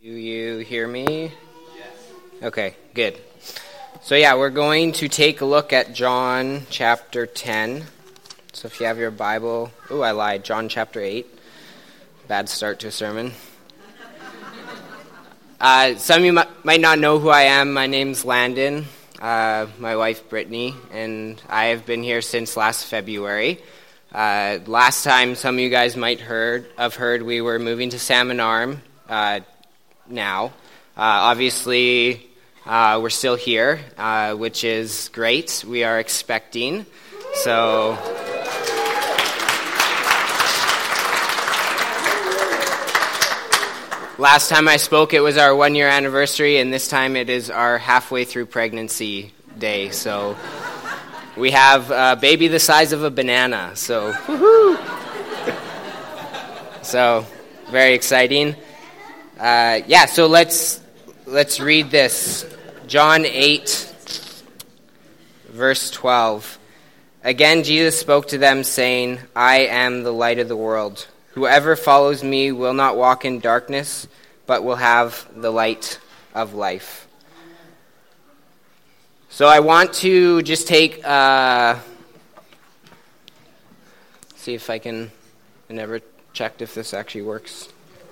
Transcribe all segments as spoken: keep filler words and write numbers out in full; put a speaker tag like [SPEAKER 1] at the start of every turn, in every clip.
[SPEAKER 1] Do you hear me? Yes. Okay, good. So yeah, we're going to take a look at John chapter ten. So if you have your Bible, oh, I lied, John chapter eight. Bad start to a sermon. Uh, some of you m- might not know who I am. My name's Landon, uh, my wife Brittany, and I have been here since last February. Uh, last time some of you guys might heard have heard we were moving to Salmon Arm uh, now. Uh, obviously, uh, we're still here, uh, which is great. We are expecting. So... Last time I spoke, it was our one-year anniversary, and this time it is our halfway through pregnancy day. So we have a baby the size of a banana. So, woohoo! So very exciting. Uh, yeah. So let's let's read this. John eight, verse twelve. Again, Jesus spoke to them, saying, "I am the light of the world. Whoever follows me will not walk in darkness, but will have the light of life." So I want to just take, uh, see if I can, I never checked if this actually works.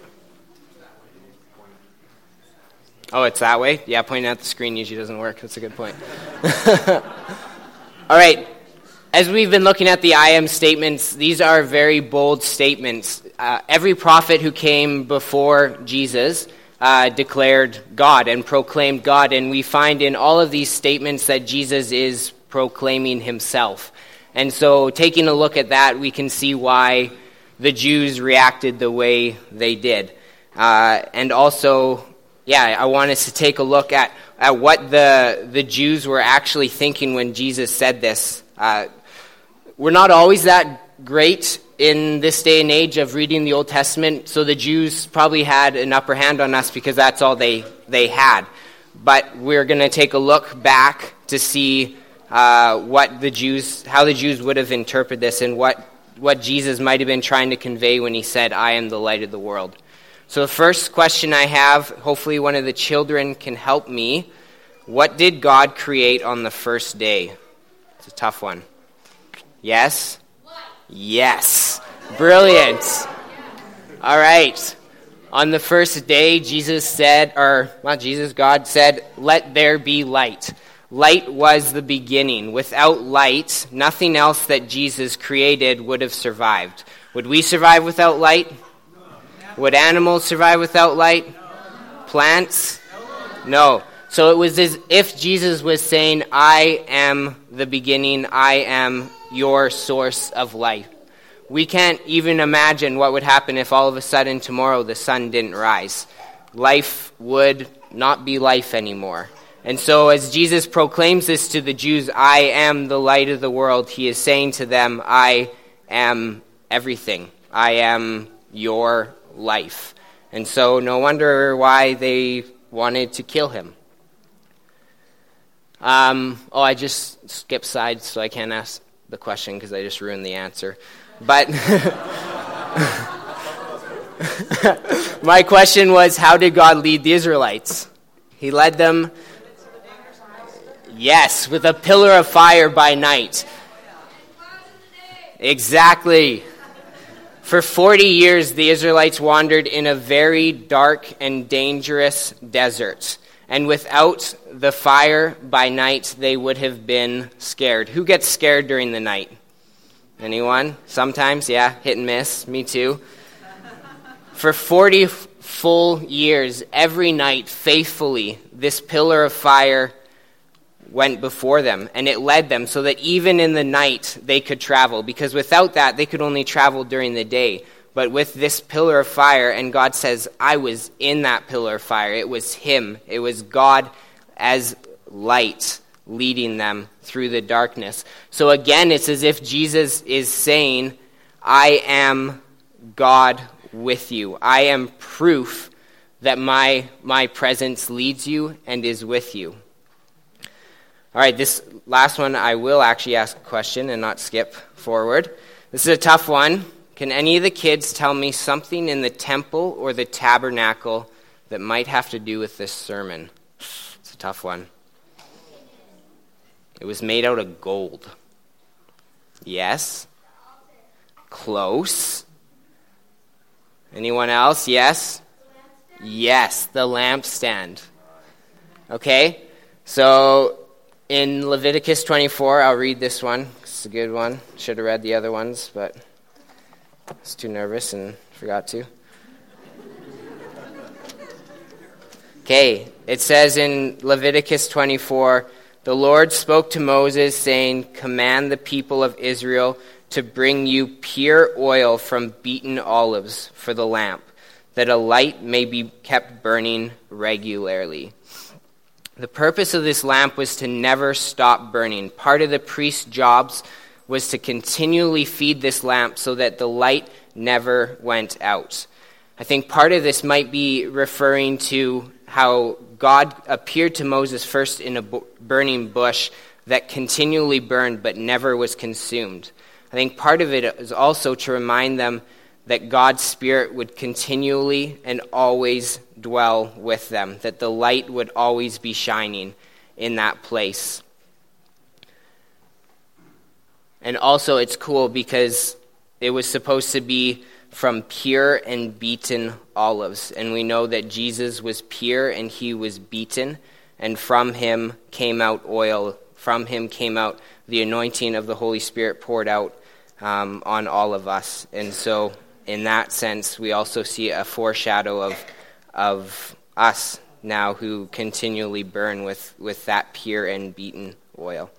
[SPEAKER 1] Oh, it's that way? Yeah, pointing at the screen usually doesn't work. That's a good point. All right. As we've been looking at the I am statements, these are very bold statements. Uh, every prophet who came before Jesus uh, declared God and proclaimed God, and we find in all of these statements that Jesus is proclaiming himself. And so taking a look at that, we can see why the Jews reacted the way they did. Uh, and also, yeah, I want us to take a look at, at what the, the Jews were actually thinking when Jesus said this. Uh, We're not always that great in this day and age of reading the Old Testament, so the Jews probably had an upper hand on us because that's all they, they had. But we're going to take a look back to see uh, what the Jews, how the Jews would have interpreted this and what, what Jesus might have been trying to convey when he said, "I am the light of the world." So the first question I have, hopefully one of the children can help me. What did God create on the first day? It's a tough one. Yes? Yes. Brilliant. All right. On the first day, Jesus said, or not Jesus, God said, "Let there be light." Light was the beginning. Without light, nothing else that Jesus created would have survived. Would we survive without light? Would animals survive without light? Plants? No. So it was as if Jesus was saying, "I am the beginning, I am your source of life." We can't even imagine what would happen if all of a sudden tomorrow the sun didn't rise. Life would not be life anymore. And so as Jesus proclaims this to the Jews, "I am the light of the world," he is saying to them, "I am everything. I am your life." And so no wonder why they wanted to kill him. Um, oh, I just skipped sides, so I can't ask the question because I just ruined the answer. But my question was, how did God lead the Israelites? He led them, yes, with a pillar of fire by night. Exactly. For forty years, the Israelites wandered in a very dark and dangerous desert. And without the fire by night, they would have been scared. Who gets scared during the night? Anyone? Sometimes, yeah, hit and miss. Me too. For forty f- full years, every night, faithfully, this pillar of fire went before them, and it led them so that even in the night, they could travel. Because without that, they could only travel during the day. But with this pillar of fire, and God says, "I was in that pillar of fire." It was him. It was God as light leading them through the darkness. So again, it's as if Jesus is saying, "I am God with you. I am proof that my, my presence leads you and is with you." All right, this last one, I will actually ask a question and not skip forward. This is a tough one. Can any of the kids tell me something in the temple or the tabernacle that might have to do with this sermon? It's a tough one. It was made out of gold. Yes? Close. Anyone else? Yes? Yes, the lampstand. Okay, so in Leviticus twenty-four, I'll read this one. It's a good one. Should have read the other ones, but I was too nervous and forgot to. Okay, it says in Leviticus twenty-four, the Lord spoke to Moses, saying, command the people of Israel to bring you pure oil from beaten olives for the lamp, that a light may be kept burning regularly. The purpose of this lamp was to never stop burning. Part of the priest's jobs was to continually feed this lamp so that the light never went out. I think part of this might be referring to how God appeared to Moses first in a burning bush that continually burned but never was consumed. I think part of it is also to remind them that God's Spirit would continually and always dwell with them, that the light would always be shining in that place. And also it's cool because it was supposed to be from pure and beaten olives. And we know that Jesus was pure and he was beaten, and from him came out oil. From him came out the anointing of the Holy Spirit poured out um, on all of us. And so in that sense, we also see a foreshadow of of us now who continually burn with, with that pure and beaten oil.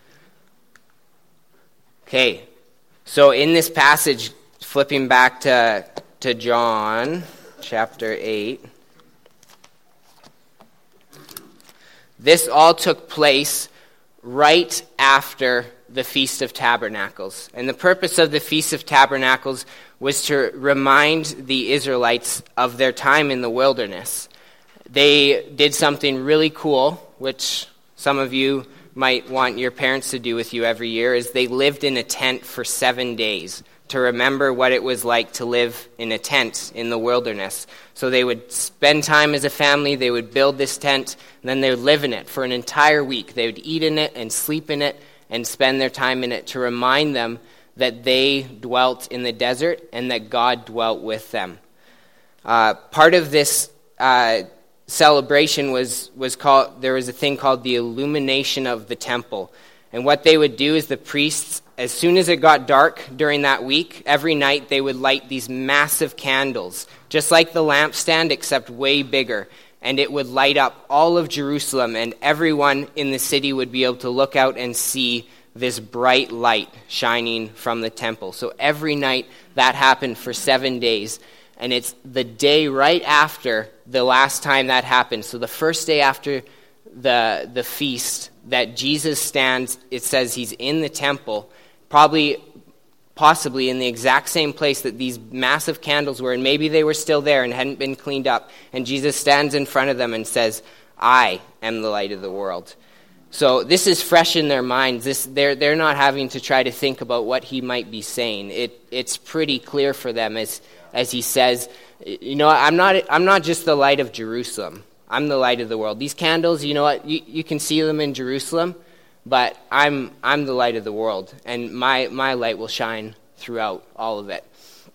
[SPEAKER 1] Okay, so in this passage, flipping back to, to John chapter eight, this all took place right after the Feast of Tabernacles. And the purpose of the Feast of Tabernacles was to remind the Israelites of their time in the wilderness. They did something really cool, which some of you might want your parents to do with you every year, is they lived in a tent for seven days to remember what it was like to live in a tent in the wilderness. So they would spend time as a family, they would build this tent, and then they would live in it for an entire week. They would eat in it and sleep in it and spend their time in it to remind them that they dwelt in the desert and that God dwelt with them. Uh, part of this uh, celebration was, was called, there was a thing called the illumination of the temple. And what they would do is the priests, as soon as it got dark during that week, every night they would light these massive candles, just like the lampstand, except way bigger. And it would light up all of Jerusalem, and everyone in the city would be able to look out and see this bright light shining from the temple. So every night that happened for seven days. And it's the day right after the last time that happened. So the first day after the, the feast that Jesus stands, it says he's in the temple, probably possibly in the exact same place that these massive candles were, and maybe they were still there and hadn't been cleaned up. And Jesus stands in front of them and says, I am the light of the world. So this is fresh in their minds. This, they're, they're not having to try to think about what he might be saying. It, it's pretty clear for them as, as he says, you know, I'm not, I'm not just the light of Jerusalem. I'm the light of the world. These candles, you know what, you, you can see them in Jerusalem, but I'm I'm the light of the world, and my, my light will shine throughout all of it.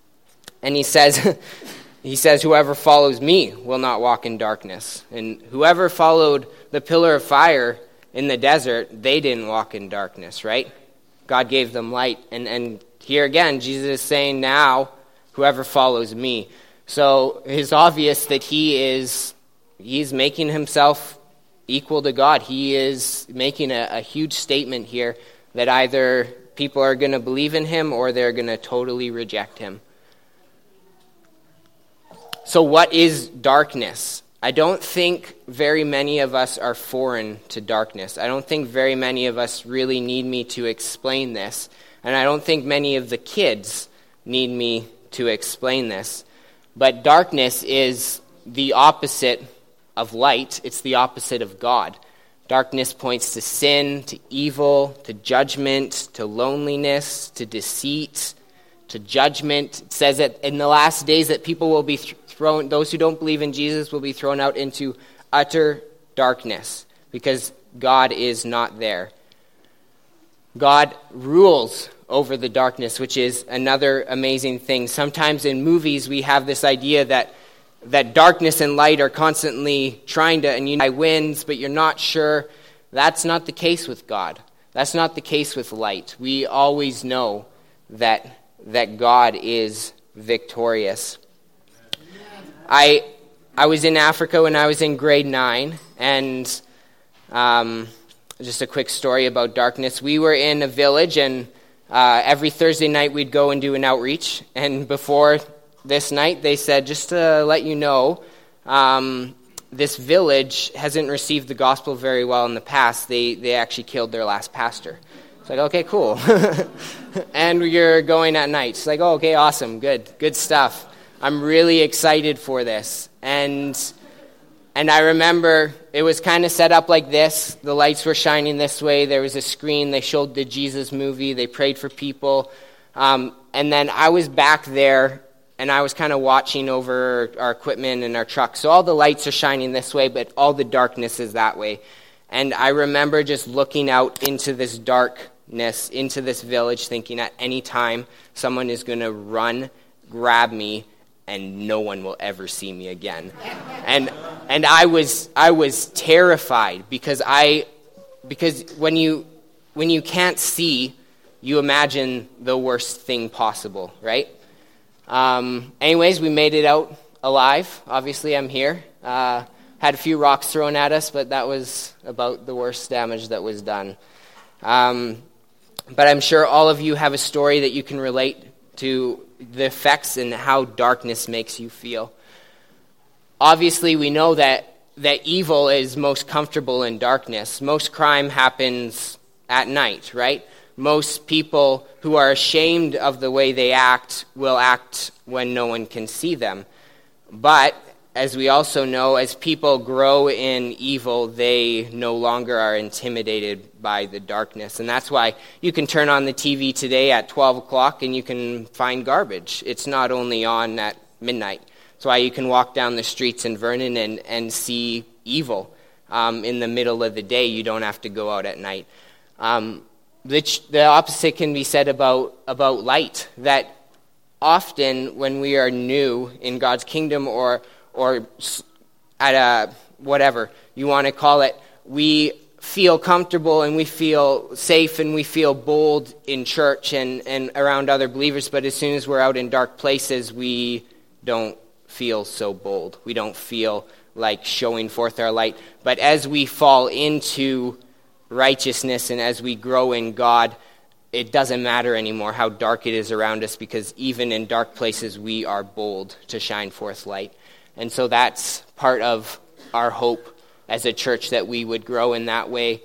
[SPEAKER 1] And he says, he says, whoever follows me will not walk in darkness. And whoever followed the pillar of fire in the desert, they didn't walk in darkness, right? God gave them light. And, and here again, Jesus is saying now, whoever follows me. So it's obvious that he is he's making himself equal to God. He is making a, a huge statement here that either people are going to believe in him or they're going to totally reject him. So what is darkness? I don't think very many of us are foreign to darkness. I don't think very many of us really need me to explain this. And I don't think many of the kids need me to explain this. But darkness is the opposite of light. It's the opposite of God. Darkness points to sin, to evil, to judgment, to loneliness, to deceit, to judgment. It says that in the last days that people will be th- thrown, those who don't believe in Jesus will be thrown out into utter darkness because God is not there. God rules over the darkness, which is another amazing thing. Sometimes in movies we have this idea that that darkness and light are constantly trying to, and you know, wins, but you're not sure. That's not the case with God. That's not the case with light. We always know that that God is victorious. I I was in Africa when I was in grade nine, and um, just a quick story about darkness. We were in a village, and uh, every Thursday night we'd go and do an outreach, and before this night, they said, just to let you know, um, this village hasn't received the gospel very well in the past. They they actually killed their last pastor. It's like, okay, cool. And you're going at night. It's like, oh, okay, awesome, good, good stuff. I'm really excited for this. And and I remember it was kind of set up like this. The lights were shining this way. There was a screen. They showed the Jesus movie. They prayed for people. Um, and then I was back there, and I was kind of watching over our equipment and our truck. So all the lights are shining this way, but all the darkness is that way. And I remember just looking out into this darkness, into this village, thinking at any time someone is going to run, grab me, and no one will ever see me again. And and I was I was terrified because I because when you when you can't see, you imagine the worst thing possible, right? Um, anyways, we made it out alive. Obviously, I'm here. Uh, had a few rocks thrown at us, but that was about the worst damage that was done. Um, but I'm sure all of you have a story that you can relate to the effects and how darkness makes you feel. Obviously, we know that, that evil is most comfortable in darkness. Most crime happens at night, right? Most people who are ashamed of the way they act will act when no one can see them. But, as we also know, as people grow in evil, they no longer are intimidated by the darkness. And that's why you can turn on the T V today at twelve o'clock and you can find garbage. It's not only on at midnight. That's why you can walk down the streets in Vernon and, and see evil um, in the middle of the day. You don't have to go out at night. Um, The, the opposite can be said about, about light, that often when we are new in God's kingdom or or at a whatever you want to call it, we feel comfortable and we feel safe and we feel bold in church and, and around other believers, but as soon as we're out in dark places, we don't feel so bold. We don't feel like showing forth our light. But as we fall into righteousness and as we grow in God, it doesn't matter anymore how dark it is around us, because even in dark places we are bold to shine forth light. And so that's part of our hope as a church, that we would grow in that way.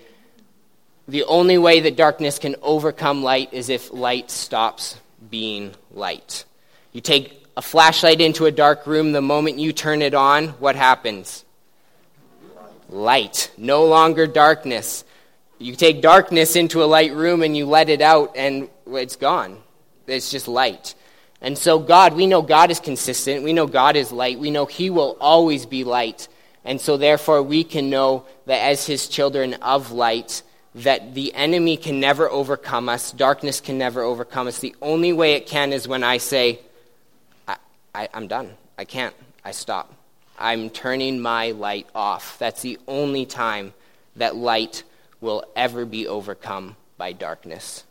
[SPEAKER 1] The only way that darkness can overcome light is if light stops being light. You take a flashlight into a dark room, the moment you turn it on, what happens? Light. No longer darkness. You take darkness into a light room and you let it out and it's gone. It's just light. And so God, we know God is consistent. We know God is light. We know he will always be light. And so therefore we can know that as his children of light, that the enemy can never overcome us. Darkness can never overcome us. The only way it can is when I say, I, I, I'm done. I can't. I stop. I'm turning my light off. That's the only time that light will ever be overcome by darkness.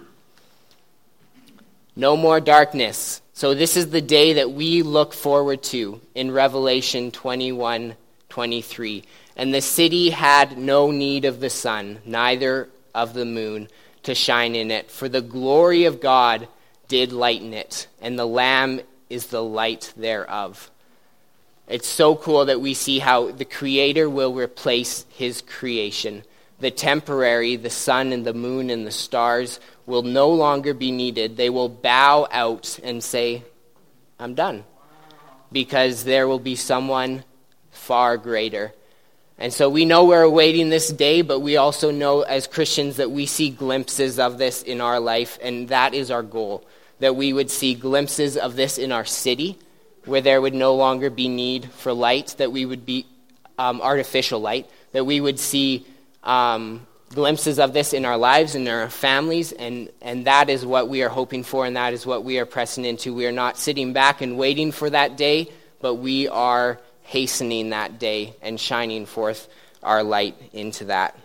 [SPEAKER 1] No more darkness. So this is the day that we look forward to in Revelation twenty-one twenty-three. And the city had no need of the sun, neither of the moon, to shine in it, for the glory of God did lighten it, and the Lamb is the light thereof. It's so cool that we see how the Creator will replace his creation. The temporary, the sun and the moon and the stars, will no longer be needed. They will bow out and say, I'm done. Because there will be someone far greater. And so we know we're awaiting this day, but we also know as Christians that we see glimpses of this in our life, and that is our goal. That we would see glimpses of this in our city, where there would no longer be need for light, that we would be um, artificial light, that we would see um, glimpses of this in our lives and in our families, and, and that is what we are hoping for, and that is what we are pressing into. We are not sitting back and waiting for that day, but we are hastening that day and shining forth our light into that.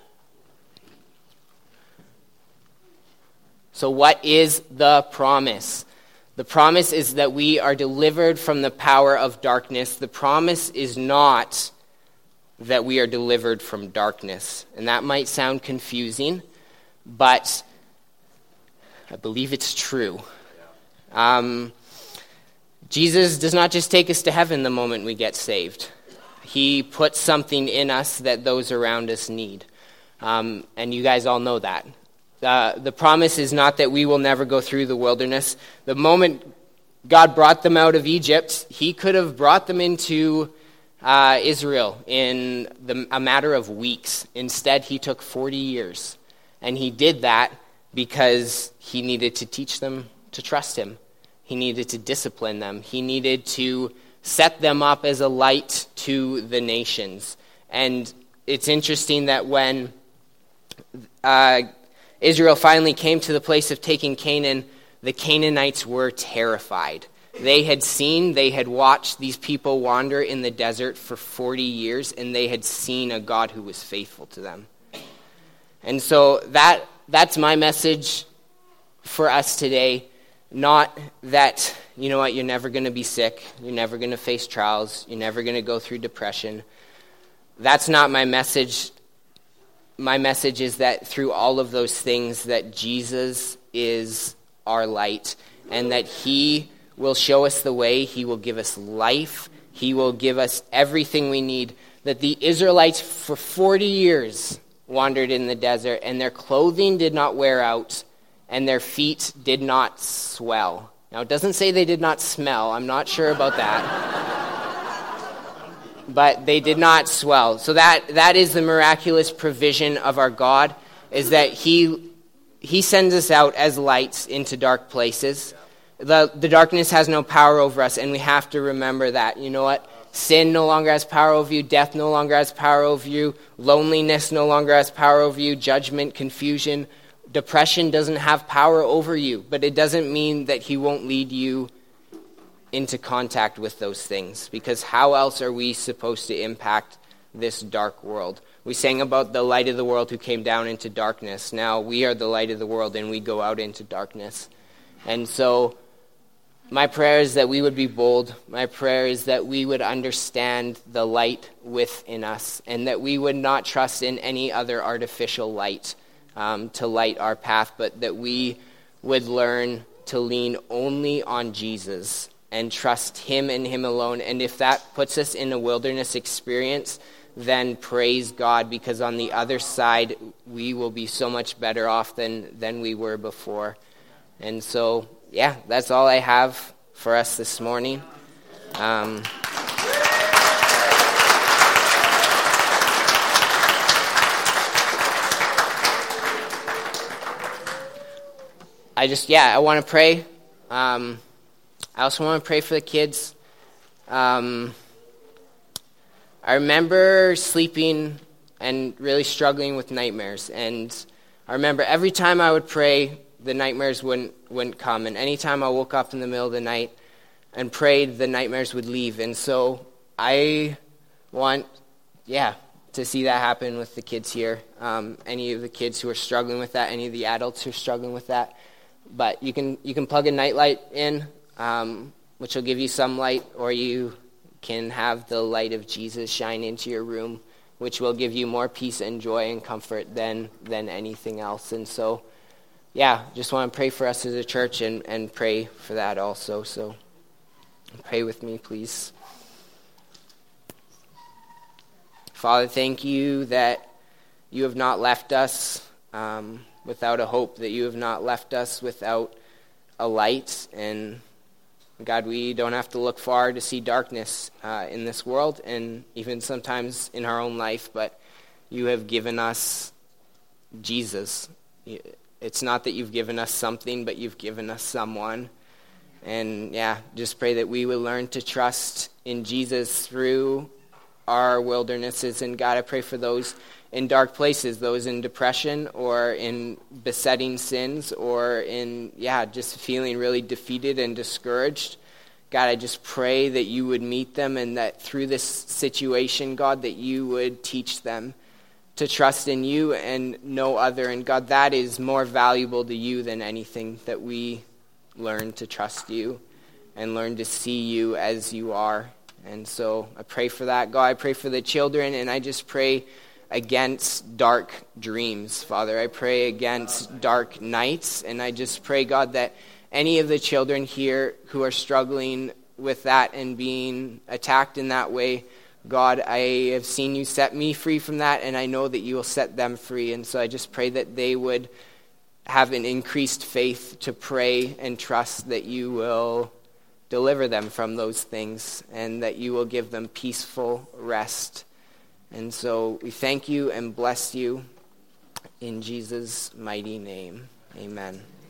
[SPEAKER 1] So what is the promise? The promise is that we are delivered from the power of darkness. The promise is not that we are delivered from darkness. And that might sound confusing, but I believe it's true. Um, Jesus does not just take us to heaven the moment we get saved. He puts something in us that those around us need. Um, and you guys all know that. Uh, the promise is not that we will never go through the wilderness. The moment God brought them out of Egypt, he could have brought them into uh, Israel in the, a matter of weeks. Instead, he took forty years. And he did that because he needed to teach them to trust him. He needed to discipline them. He needed to set them up as a light to the nations. And it's interesting that when Uh, Israel finally came to the place of taking Canaan, the Canaanites were terrified. They had seen, they had watched these people wander in the desert for forty years, and they had seen a God who was faithful to them. And so that that's my message for us today. Not that, you know what, you're never going to be sick, you're never going to face trials, you're never going to go through depression. That's not my message. My message is that through all of those things, that Jesus is our light, and that he will show us the way, he will give us life, he will give us everything we need. That the Israelites for forty years wandered in the desert, and their clothing did not wear out, and their feet did not swell. Now, it doesn't say they did not smell. I'm not sure about that. But they did not swell. So that that is the miraculous provision of our God, is that he he sends us out as lights into dark places. The the darkness has no power over us, and we have to remember that. You know what? Sin no longer has power over you. Death no longer has power over you. Loneliness no longer has power over you. Judgment, confusion, depression doesn't have power over you. But it doesn't mean that he won't lead you into contact with those things, because how else are we supposed to impact this dark world? We sang about the light of the world who came down into darkness. Now we are the light of the world, and we go out into darkness. And so my prayer is that we would be bold. My prayer is that we would understand the light within us, and that we would not trust in any other artificial light um, to light our path, but that we would learn to lean only on Jesus and trust him and him alone. And if that puts us in a wilderness experience, then praise God, because on the other side, we will be so much better off than, than we were before. And so, yeah, that's all I have for us this morning. Um, I just, yeah, I want to pray. Um, I also want to pray for the kids. Um, I remember sleeping and really struggling with nightmares. And I remember every time I would pray, the nightmares wouldn't wouldn't come. And anytime I woke up in the middle of the night and prayed, the nightmares would leave. And so I want, yeah, to see that happen with the kids here. Um, any of the kids who are struggling with that, any of the adults who are struggling with that. But you can you can plug a nightlight in, Um, which will give you some light, or you can have the light of Jesus shine into your room, which will give you more peace and joy and comfort than than anything else. And so, yeah, just want to pray for us as a church and, and pray for that also. So pray with me, please. Father, thank you that you have not left us um, without a hope, that you have not left us without a light. And God, we don't have to look far to see darkness uh, in this world, and even sometimes in our own life, but you have given us Jesus. It's not that you've given us something, but you've given us someone. And yeah, just pray that we will learn to trust in Jesus through our wildernesses. And God, I pray for those in dark places, those in depression or in besetting sins or in, yeah, just feeling really defeated and discouraged. God, I just pray that you would meet them and that through this situation, God, that you would teach them to trust in you and no other. And God, that is more valuable to you than anything, that we learn to trust you and learn to see you as you are. And so I pray for that. God, I pray for the children, and I just pray against dark dreams, Father. I pray against dark nights, and I just pray, God, that any of the children here who are struggling with that and being attacked in that way, God, I have seen you set me free from that, and I know that you will set them free. And so I just pray that they would have an increased faith to pray and trust that you will deliver them from those things and that you will give them peaceful rest. And so we thank you and bless you in Jesus' mighty name. Amen.